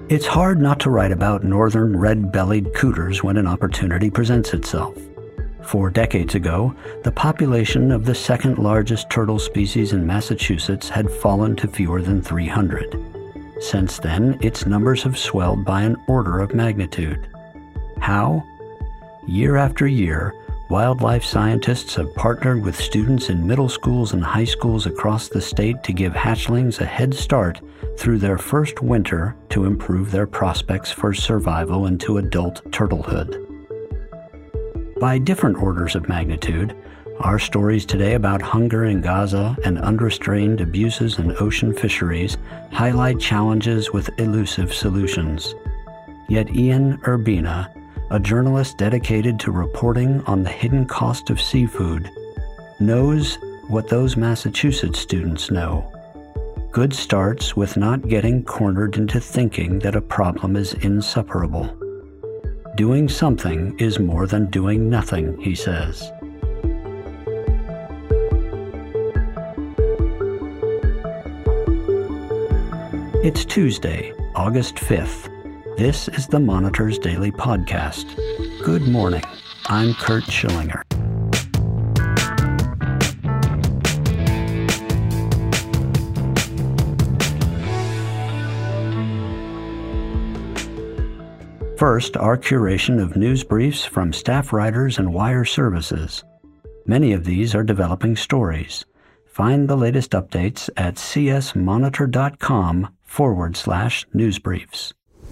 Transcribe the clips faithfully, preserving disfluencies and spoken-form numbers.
It's hard not to write about northern red-bellied cooters when an opportunity presents itself. Four decades ago, the population of the second largest turtle species in Massachusetts had fallen to fewer than three hundred. Since then, its numbers have swelled by an order of magnitude. How? Year after year, wildlife scientists have partnered with students in middle schools and high schools across the state to give hatchlings a head start through their first winter to improve their prospects for survival into adult turtlehood. By different orders of magnitude, our stories today about hunger in Gaza and unrestrained abuses in ocean fisheries highlight challenges with elusive solutions. Yet Ian Urbina, a journalist dedicated to reporting on the hidden cost of seafood, knows what those Massachusetts students know. Good starts with not getting cornered into thinking that a problem is insuperable. Doing something is more than doing nothing, he says. It's Tuesday, August fifth. This is the Monitor's Daily Podcast. Good morning. I'm Kurt Schillinger. First, our curation of news briefs from staff writers and wire services. Many of these are developing stories. Find the latest updates at csmonitor.com forward slash newsbriefs.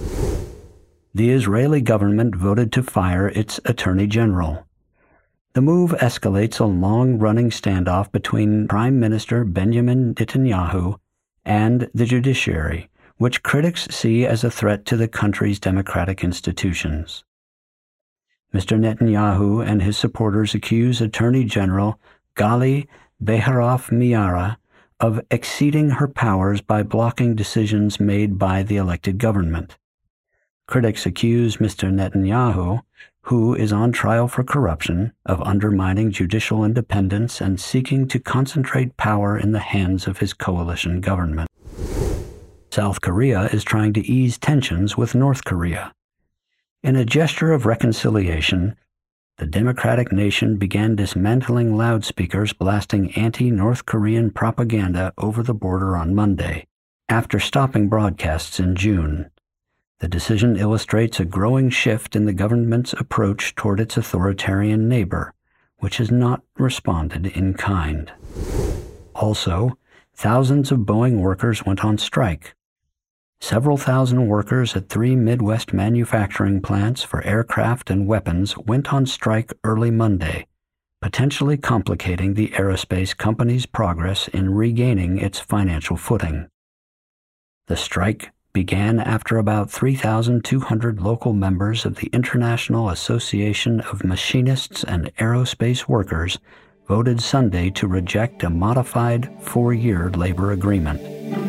The Israeli government voted to fire its attorney general. The move escalates a long-running standoff between Prime Minister Benjamin Netanyahu and the judiciary, which critics see as a threat to the country's democratic institutions. Mister Netanyahu and his supporters accuse Attorney General Gali Beharoff-Miara of exceeding her powers by blocking decisions made by the elected government. Critics accuse Mister Netanyahu, who is on trial for corruption, of undermining judicial independence and seeking to concentrate power in the hands of his coalition government. South Korea is trying to ease tensions with North Korea. In a gesture of reconciliation, the democratic nation began dismantling loudspeakers blasting anti-North Korean propaganda over the border on Monday, after stopping broadcasts in June. The decision illustrates a growing shift in the government's approach toward its authoritarian neighbor, which has not responded in kind. Also, thousands of Boeing workers went on strike. Several thousand workers at three Midwest manufacturing plants for aircraft and weapons went on strike early Monday, potentially complicating the aerospace company's progress in regaining its financial footing. The strike began after about three thousand two hundred local members of the International Association of Machinists and Aerospace Workers voted Sunday to reject a modified four-year labor agreement.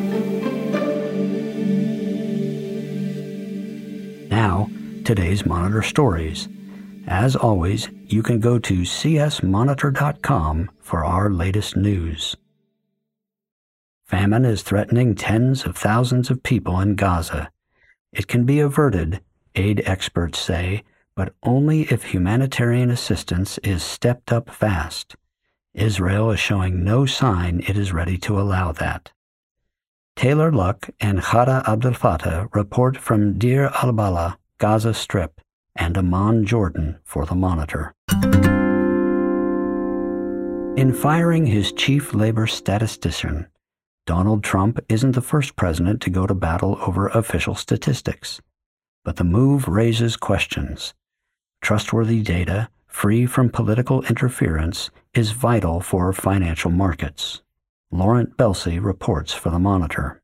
Now, today's Monitor stories. As always, you can go to c s monitor dot com for our latest news. Famine is threatening tens of thousands of people in Gaza. It can be averted, aid experts say, but only if humanitarian assistance is stepped up fast. Israel is showing no sign it is ready to allow that. Taylor Luck and Khada Abdel Fattah report from Deir al-Balah, Gaza Strip, and Amman, Jordan for the Monitor. In firing his chief labor statistician, Donald Trump isn't the first president to go to battle over official statistics. But the move raises questions. Trustworthy data, free from political interference, is vital for financial markets. Laurent Belsey reports for the Monitor.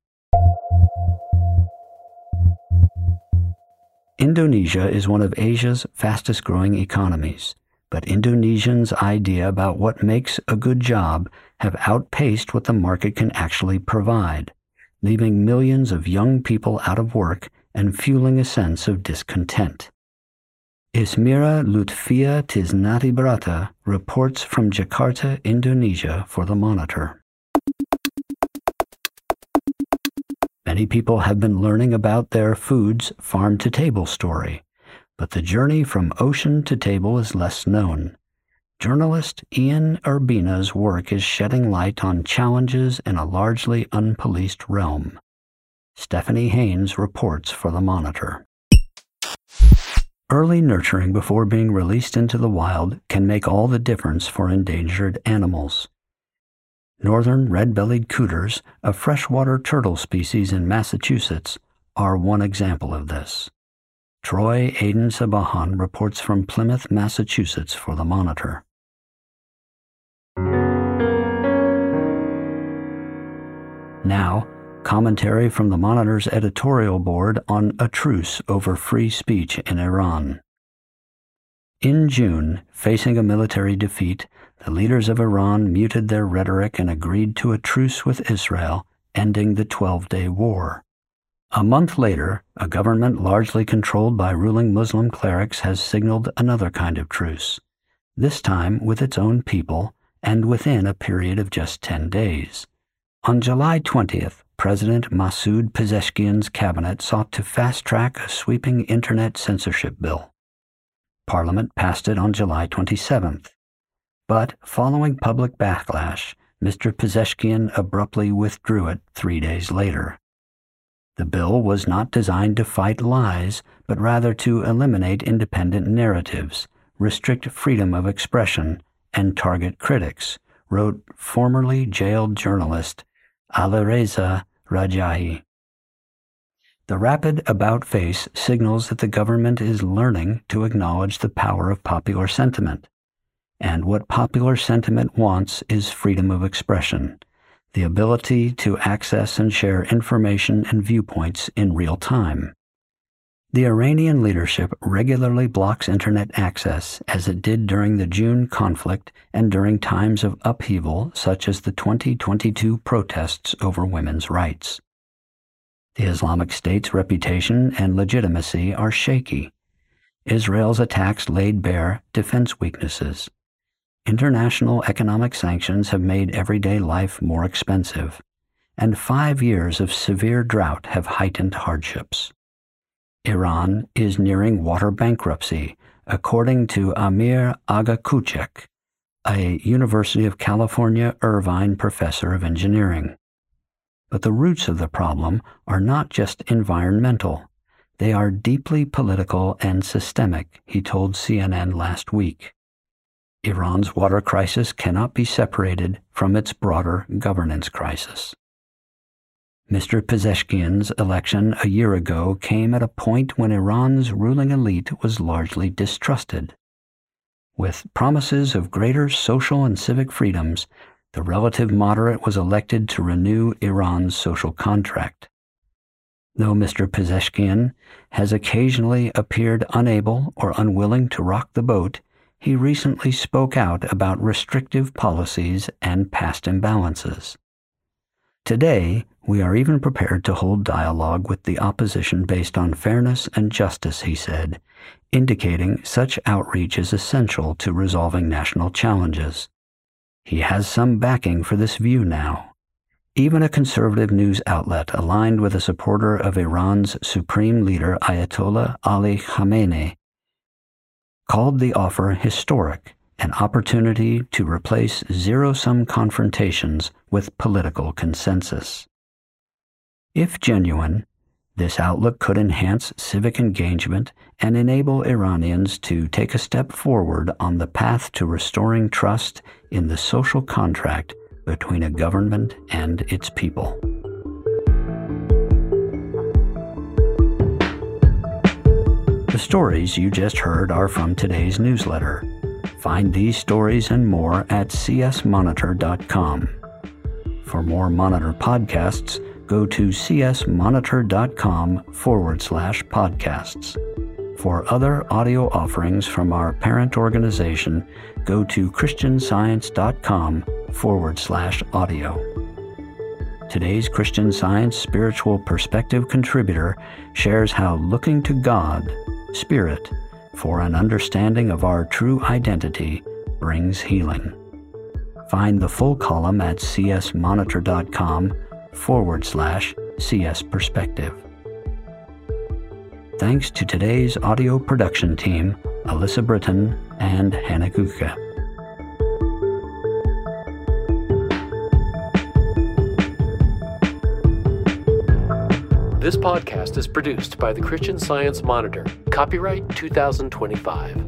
Indonesia is one of Asia's fastest-growing economies, but Indonesians' idea about what makes a good job have outpaced what the market can actually provide, leaving millions of young people out of work and fueling a sense of discontent. Ismira Lutfia Tisnati-Brata reports from Jakarta, Indonesia for the Monitor. Many people have been learning about their food's farm-to-table story, but the journey from ocean to table is less known. Journalist Ian Urbina's work is shedding light on challenges in a largely unpoliced realm. Stephanie Haynes reports for The Monitor. Early nurturing before being released into the wild can make all the difference for endangered animals. Northern red-bellied cooters, a freshwater turtle species in Massachusetts, are one example of this. Troy Aiden Sabahan reports from Plymouth, Massachusetts for The Monitor. Now, commentary from The Monitor's editorial board on a truce over free speech in Iran. In June, facing a military defeat, the leaders of Iran muted their rhetoric and agreed to a truce with Israel, ending the twelve-day war. A month later, a government largely controlled by ruling Muslim clerics has signaled another kind of truce, this time with its own people and within a period of just ten days. On July twentieth, President Masoud Pezeshkian's cabinet sought to fast-track a sweeping internet censorship bill. Parliament passed it on July twenty-seventh. But, following public backlash, Mister Pezeshkian abruptly withdrew it three days later. The bill was not designed to fight lies, but rather to eliminate independent narratives, restrict freedom of expression, and target critics, wrote formerly jailed journalist Alireza Rajahi. The rapid about-face signals that the government is learning to acknowledge the power of popular sentiment. And what popular sentiment wants is freedom of expression, the ability to access and share information and viewpoints in real time. The Iranian leadership regularly blocks internet access, as it did during the June conflict and during times of upheaval such as the twenty twenty-two protests over women's rights. The Islamic State's reputation and legitimacy are shaky. Israel's attacks laid bare defense weaknesses. International economic sanctions have made everyday life more expensive, and five years of severe drought have heightened hardships. Iran is nearing water bankruptcy, according to Amir Agakuchek, a University of California Irvine professor of engineering. But the roots of the problem are not just environmental. They are deeply political and systemic, he told C N N last week. Iran's water crisis cannot be separated from its broader governance crisis. Mister Pezeshkian's election a year ago came at a point when Iran's ruling elite was largely distrusted. With promises of greater social and civic freedoms, the relative moderate was elected to renew Iran's social contract. Though Mister Pezeshkian has occasionally appeared unable or unwilling to rock the boat, he recently spoke out about restrictive policies and past imbalances. Today, we are even prepared to hold dialogue with the opposition based on fairness and justice, he said, indicating such outreach is essential to resolving national challenges. He has some backing for this view now. Even a conservative news outlet aligned with a supporter of Iran's supreme leader Ayatollah Ali Khamenei called the offer historic, an opportunity to replace zero-sum confrontations with political consensus. If genuine, this outlook could enhance civic engagement and enable Iranians to take a step forward on the path to restoring trust in the social contract between a government and its people. The stories you just heard are from today's newsletter. Find these stories and more at c s monitor dot com. For more Monitor podcasts, go to csmonitor.com forward slash podcasts. For other audio offerings from our parent organization, go to christianscience.com forward slash audio. Today's Christian Science Spiritual Perspective contributor shares how looking to God, Spirit, for an understanding of our true identity brings healing. Find the full column at csmonitor.com forward slash C S Perspective. Thanks to today's audio production team, Alyssa Britton and Hannah Guka. This podcast is produced by the Christian Science Monitor. Copyright two thousand twenty-five.